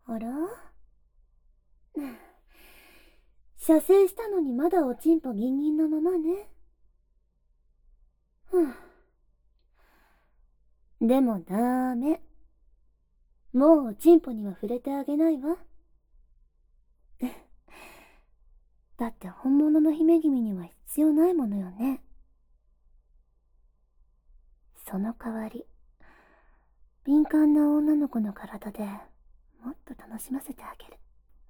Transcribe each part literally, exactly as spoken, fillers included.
あら射精したのにまだおちんぽギンギンのままね。ふん。でもダメ。もうおちんぽには触れてあげないわ。だって本物の姫君には必要ないものよね。その代わり、敏感な女の子の体でもっと楽しませてあげる。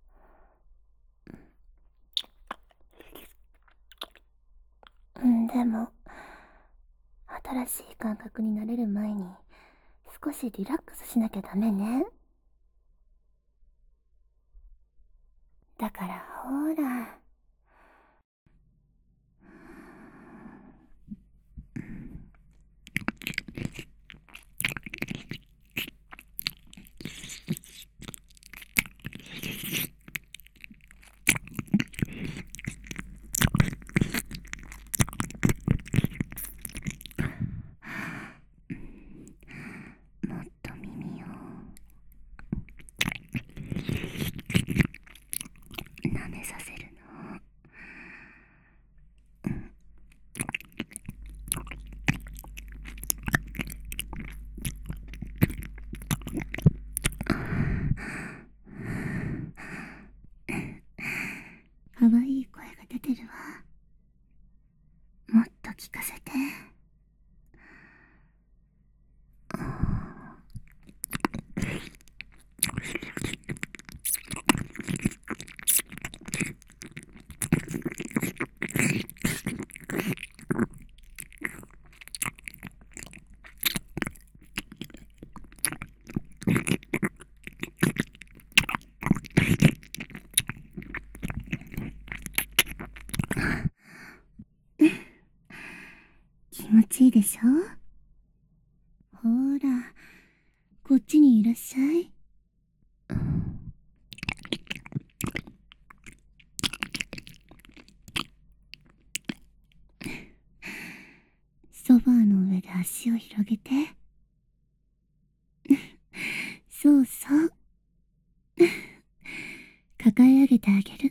でも、新しい感覚になれる前に少しリラックスしなきゃダメね。だからほら。もっと耳を舐めさせるの。かわいい声が出てるわ。もっと聞かせて。気持ちいいでしょ。ほら、こっちにいらっしゃい。ソファーの上で足を広げて。そうそう。抱え上げてあげる。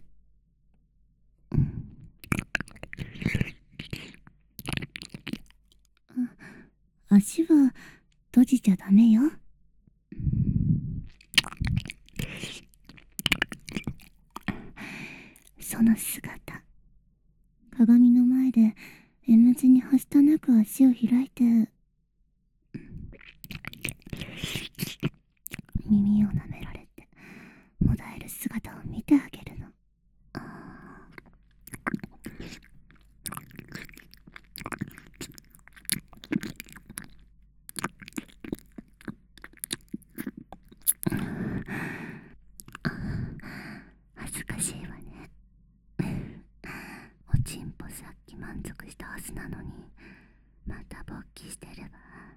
足は閉じちゃダメよ。その姿、鏡の前で M 字にはしたなく足を開いて耳を舐められてもだえる姿を見てあげるの。恥ずかしいわね。おちんぽさっき満足したはずなのにまた勃起してるわ。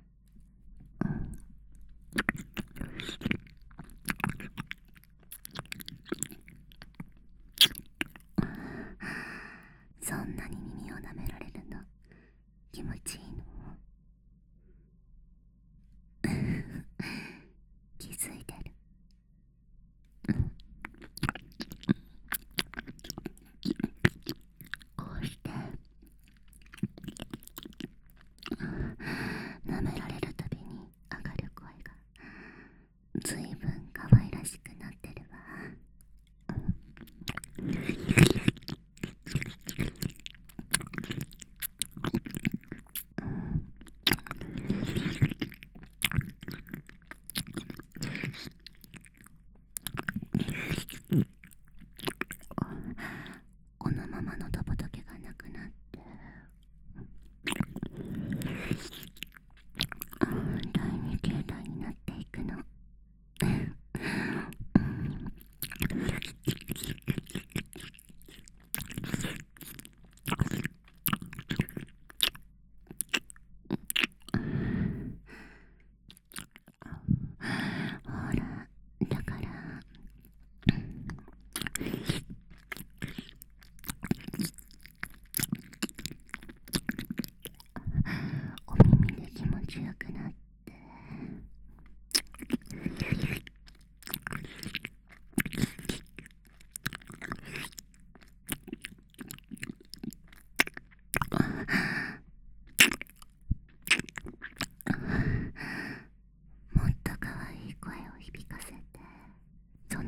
そんなに耳を舐められるの気持ちいいの？気づいてる。こうして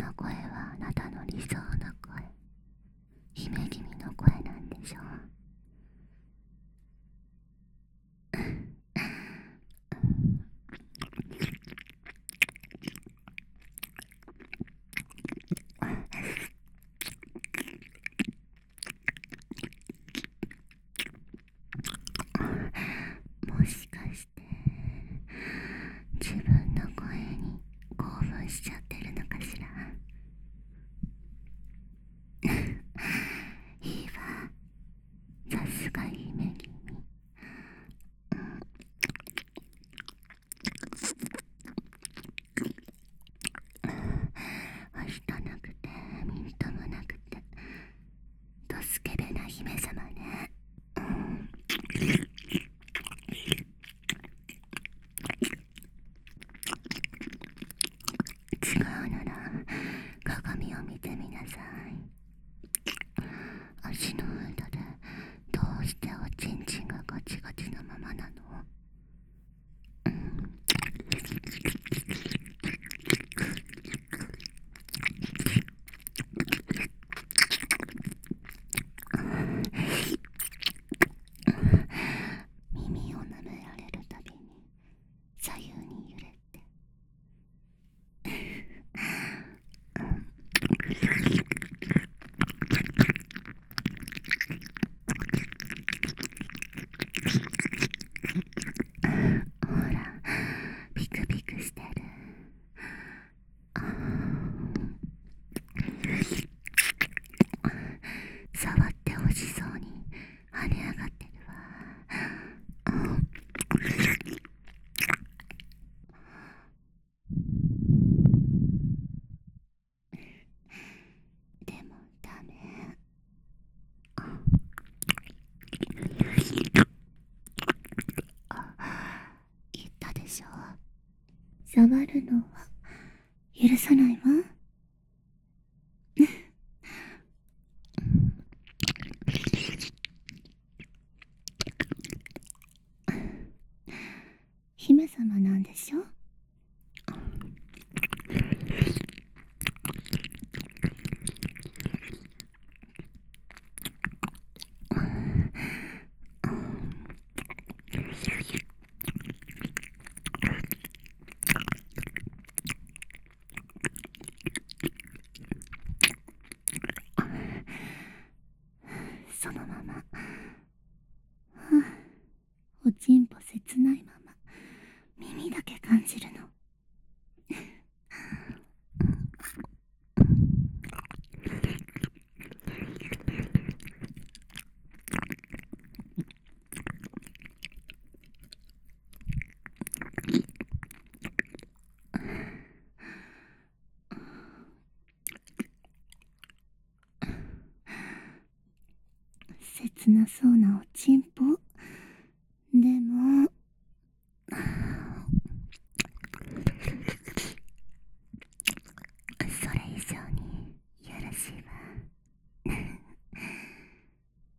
の声はあなたの理想の声、姫君の声なんでしょう。もしかして自分の声に興奮しちゃってるのかしら。いいわ、さすが姫君。はしたなくてみっともなくてドスケベな姫様ね。違うなら鏡を見てみなさい。足の裏でどうしておちんちんがガチガチなままなの？耳を舐められるたびに左右に揺れてほら、ピクピクしてる。触ってほしそうに跳ね上がってるわ。でもダメ。言ったでしょ。触るのは許さないわ。姫様なんでしょ。そのまま、おちんぽ切ないまま耳だけ感じるの。切なそうなおちんぽ。